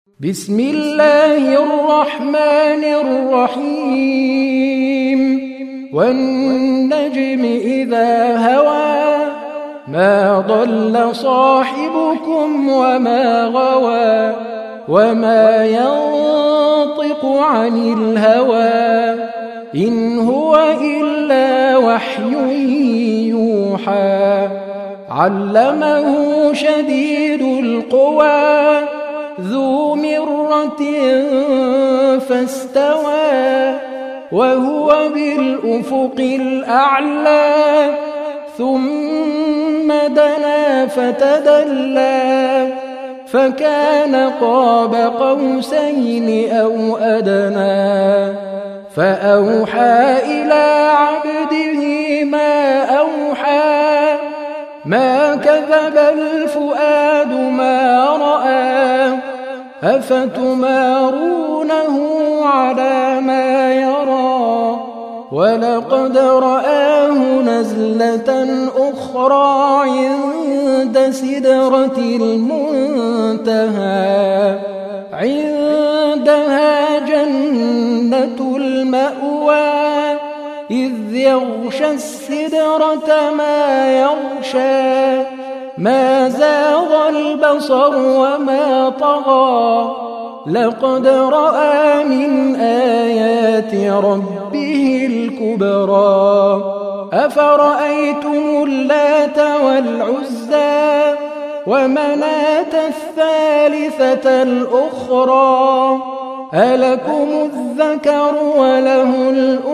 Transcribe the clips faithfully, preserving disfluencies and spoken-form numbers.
بسم الله الرحمن الرحيم والنجم إذا هوى ما ضل صاحبكم وما غوى وما ينطق عن الهوى إن هو إلا وحي يوحى علمه شديد القوى ذو مرة فاستوى وهو بالأفق الأعلى ثم دنا فتدلى فكان قاب قوسين أو أدنى فأوحى إلى عبده ما أوحى ما كذب الفؤاد ما رأى أفتمارونه على ما يرى ولقد رآه نزلة أخرى عند سدرة المنتهى عندها جنة المأوى إذ يغشى السدرة ما يغشى ما زاغ البصر وما طغى لقد رأى من آيات ربه الكبرى أفرأيتم اللات والعزى ومناة الثالثة الأخرى ألكم الذكر وله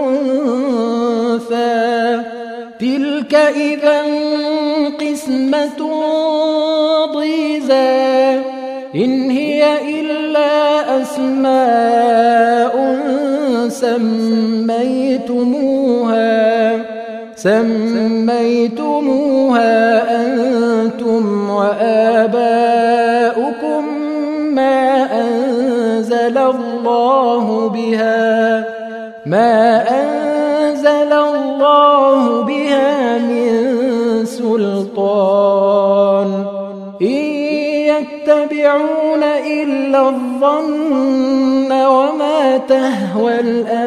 الأنثى تلك إذا قسمة ضيزى إن هي إلا أسماء سميتموها سميتموها أنتم وآباؤكم ما أنزل الله بها ما أنزل الله بها من سلطان إن يتبعون إلا الظن وما تهوى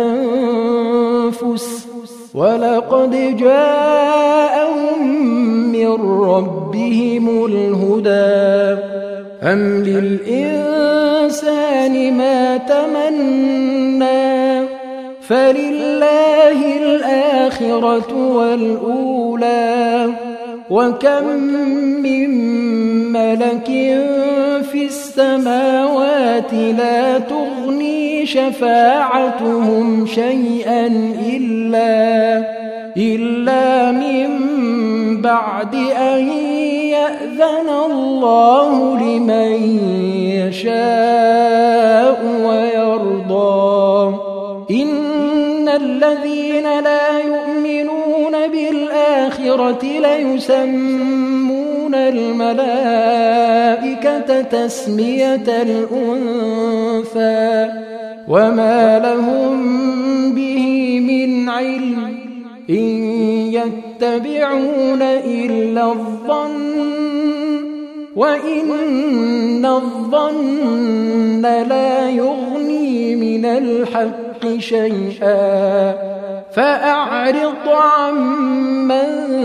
الأنفس ولقد جاءهم من ربهم الهدى أم للإنسان ما تمنى فلله الآخرة والأولى وكم من ملك في السماوات لا تغني شفاعتهم شيئا إلا إلا من بعد أن يأذن الله لمن يشاء ويرضى إن الذين لا يؤمنون بالآخرة ليسمون الملائكة تسمية الأنثى وما لهم به من علم إن يتبعون إلا الظن وإن الظن لا يغني من الحق شيئا فأعرض عمن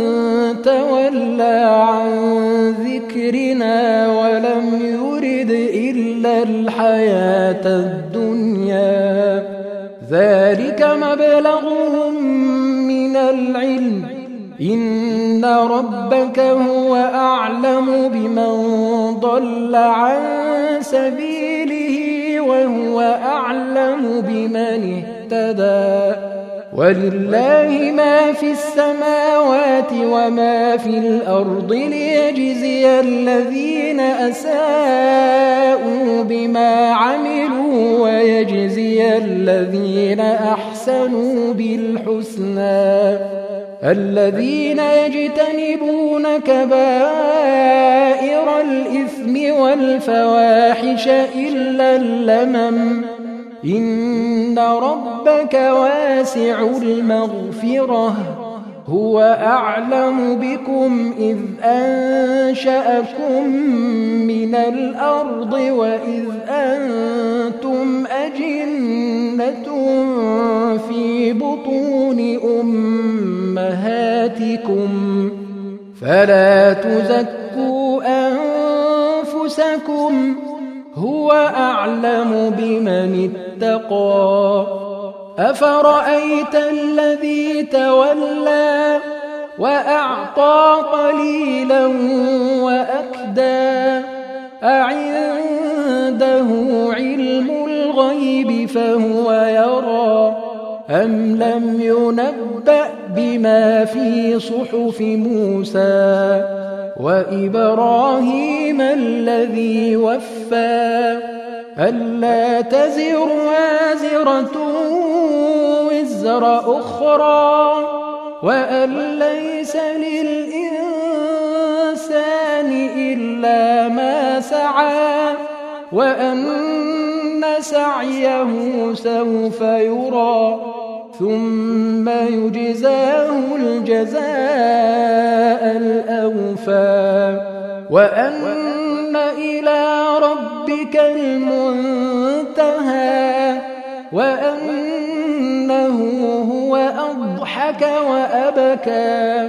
تولى عن ذكرنا ولم يرد إلا الحياة الدنيا ذلك مبلغهم من العلم إن ربك هو أعلم بمن ضل عن سبيله وهو أعلم بمن اهتدى ولله ما في السماوات وما في الأرض ليجزي الذين أساءوا بما عملوا ويجزي الذين أحسنوا بالحسنى الذين يجتنبون كبائر الإثم والفواحش إلا اللمم إن ربك واسع المغفرة هو أعلم بكم إذ أنشأكم من الأرض وإذ أنتم أجنة في بطون أمهاتكم فلا تزكوا أنفسكم هو أعلم بمن اتقى أفرأيت الذي تولى وأعطى قليلا وأكدى أعنده علم الغيب فهو يرى أم لم ينبأ بما في صحف موسى وإبراهيم الذي وفى ألا تزر وازرة وزر أخرى وأن ليس للإنسان إلا ما سعى وأن سعيه سوف يرى ثم يجزاه الجزاء الأوفى وأن إلى ربك المنتهى وأنه هو أضحك وأبكى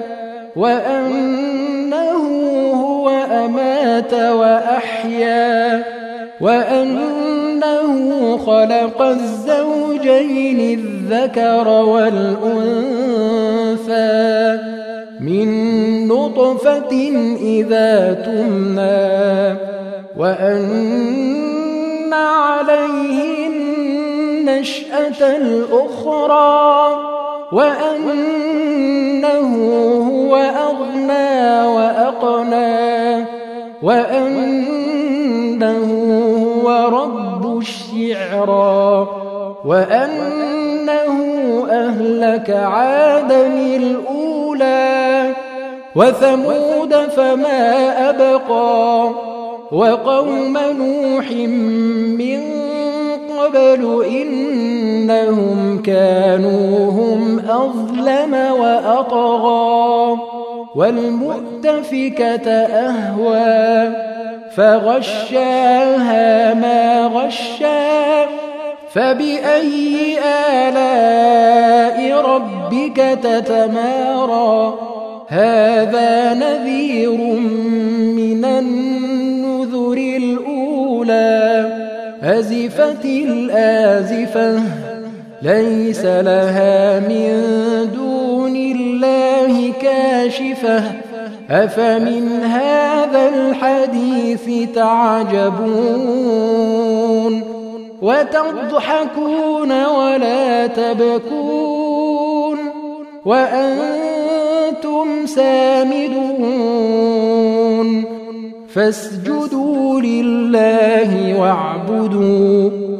وأنه هو أمات وأحيا وأنه خلق الزوجين الذكر والأنثى من نطفة إذا تمنى وأن عليه النشأة الأخرى وأنه هو أغنى وأقنى وأنه هو رب الشعرى وأنه أهلك عادا الأولى وثمود فما أبقى وقوم نوح من قبل إنهم كانوا هم أظلم وأطغى والمؤتفكة أهوى فغشاها ما غشا فبأي آلاء ربك تتمارى هذا نذير من النذر الأولى أزفت الآزفة ليس لها من دون الله كاشفة أفمن هذا الحديث تعجبون وتضحكون ولا تبكون وأنتم سامدون فاسجدوا لله واعبدوا